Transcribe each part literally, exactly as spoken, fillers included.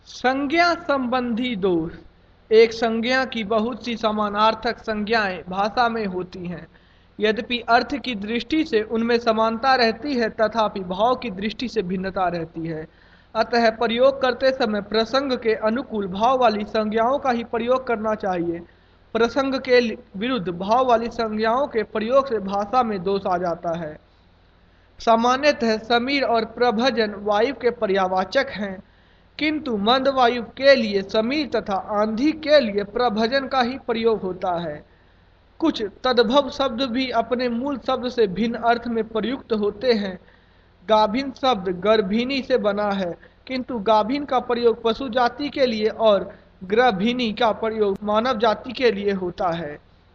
संज्ञा संबंधी दोष। एक संज्ञा की बहुत सी समानार्थक संज्ञाएं भाषा में होती हैं। यद्यपि अर्थ की दृष्टि से उनमें समानता रहती है, तथापि भाव की दृष्टि से भिन्नता रहती है। अतः प्रयोग करते समय प्रसंग के अनुकूल भाव वाली संज्ञाओं का ही प्रयोग करना चाहिए। प्रसंग के विरुद्ध भाव वाली संज्ञाओं के प्रयोग से भाषा में दोष आ जाता है। सामान्यतः समीर और प्रभजन वायु के पर्यावाचक हैं, किंतु मंद वायु के लिए समीर तथा आंधी के लिए प्रभजन का ही प्रयोग होता है। कुछ तद्भव शब्द भी अपने मूल शब्द से भिन्न अर्थ में प्रयुक्त होते हैं। गाभिन शब्द गर्भिणी से बना है, किंतु गाभिन का प्रयोग पशु जाति के लिए और गर्भिणी का प्रयोग मानव जाति के लिए होता है।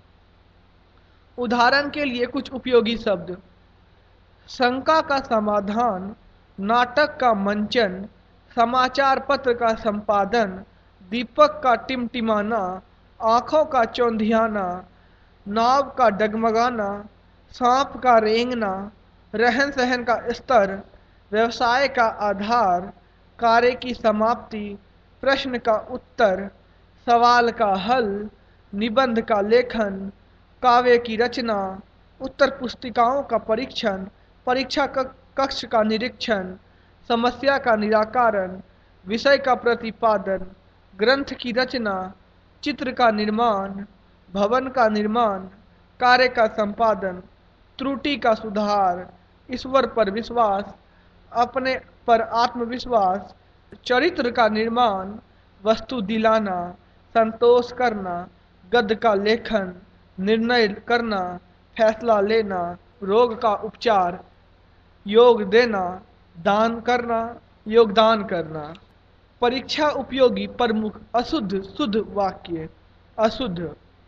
उदाहरण के लिए कुछ उपयोगी शब्द: शंका का समाधान, नाटक का मंचन, समाचार पत्र का संपादन, दीपक का टिमटिमाना, आंखों का चौंधियाना, नाव का डगमगाना, सांप का रेंगना, रहन सहन का स्तर, व्यवसाय का आधार, कार्य की समाप्ति, प्रश्न का उत्तर, सवाल का हल, निबंध का लेखन, काव्य की रचना, उत्तर पुस्तिकाओं का परीक्षण, परीक्षा कक्ष का निरीक्षण, समस्या का निराकरण, विषय का प्रतिपादन, ग्रंथ की रचना, चित्र का निर्माण, भवन का निर्माण, कार्य का संपादन, त्रुटि का सुधार, ईश्वर पर विश्वास, अपने पर आत्मविश्वास, चरित्र का निर्माण, वस्तु दिलाना, संतोष करना, गद्य का लेखन, निर्णय करना, फैसला लेना, रोग का उपचार, योग देना, दान करना, योगदान करना। परीक्षा उपयोगी प्रमुख अशुद्ध शुद्ध वाक्य। अशुद्ध: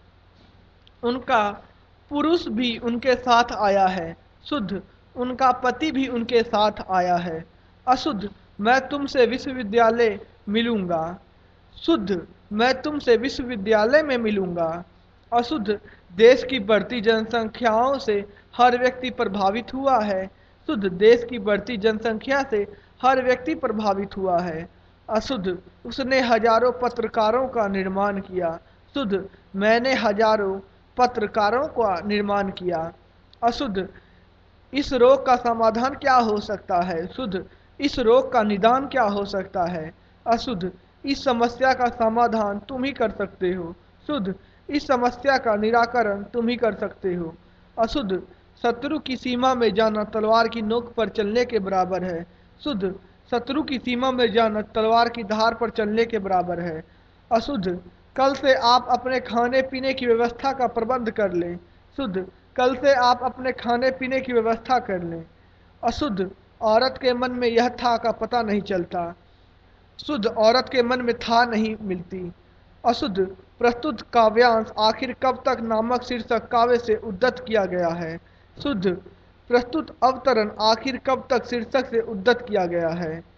उनका पुरुष भी उनके साथ आया है। शुद्ध: उनका पति भी उनके साथ आया है। अशुद्ध: मैं तुमसे विश्वविद्यालय मिलूंगा। शुद्ध: मैं तुमसे विश्वविद्यालय में मिलूंगा। अशुद्ध: देश की बढ़ती जनसंख्याओं से हर व्यक्ति प्रभावित हुआ है। शुद्ध: देश की बढ़ती जनसंख्या से हर व्यक्ति प्रभावित हुआ है। अशुद्ध: उसने हजारों पत्रकारों का निर्माण किया। शुद्ध: मैंने हजारों पत्रकारों का निर्माण किया। अशुद्ध: इस रोग का समाधान क्या हो सकता है। शुद्ध: इस रोग का निदान क्या हो सकता है। अशुद्ध: इस समस्या का समाधान तुम ही कर सकते हो। शुद्ध: इस समस्या का निराकरण तुम ही कर सकते हो। अशुद्ध: शत्रु की सीमा में जाना तलवार की नोक पर चलने के बराबर है। शुद्ध: शत्रु की सीमा में जाना तलवार की धार पर चलने के बराबर है। अशुद्ध: कल से आप अपने खाने पीने की व्यवस्था का प्रबंध कर लें। शुद्ध: कल से आप अपने खाने पीने की व्यवस्था कर लें। अशुद्ध: औरत के मन में यह था का पता नहीं चलता। शुद्ध: औरत के मन में था नहीं मिलती। अशुद्ध: प्रस्तुत काव्यांश आखिर कब तक नामक शीर्षक काव्य से उद्धत किया गया है। शुद्ध: प्रस्तुत अवतरण आखिर कब तक शीर्षक से उद्धत किया गया है।